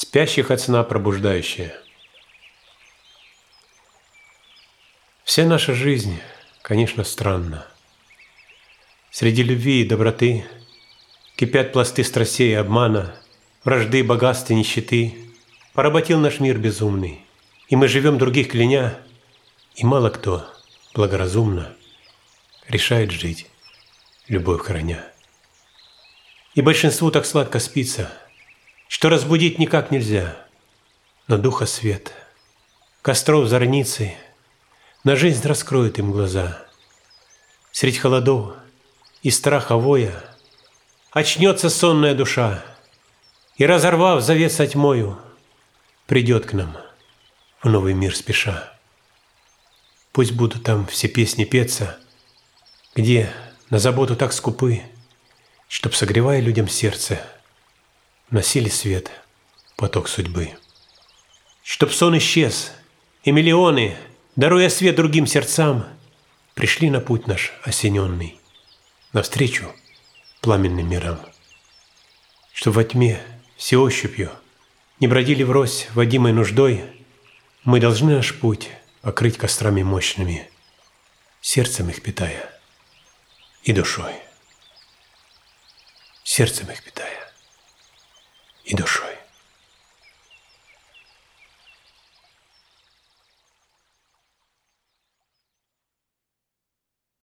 спящих от сна пробуждающее. Вся наша жизнь, конечно, странна. Среди любви и доброты кипят пласты страстей и обмана, вражды, богатства, нищеты. Поработил наш мир безумный, и мы живем других кляня, и мало кто благоразумно решает жить, любовь храня. И большинству так сладко спится, что разбудить никак нельзя, но духа свет, костров зорницы на жизнь раскроет им глаза. Средь холодов и страха воя очнется сонная душа и, разорвав завет со тьмою, придет к нам в новый мир спеша. Пусть будут там все песни петься, где на заботу так скупы, чтоб, согревая людям сердце, носили свет поток судьбы. Чтоб сон исчез, и миллионы, даруя свет другим сердцам, пришли на путь наш осененный, навстречу пламенным мирам. Чтоб во тьме все ощупью не бродили врозь водимой нуждой, мы должны наш путь покрыть кострами мощными, сердцем их питая и душой. Сердцем их питая и душой.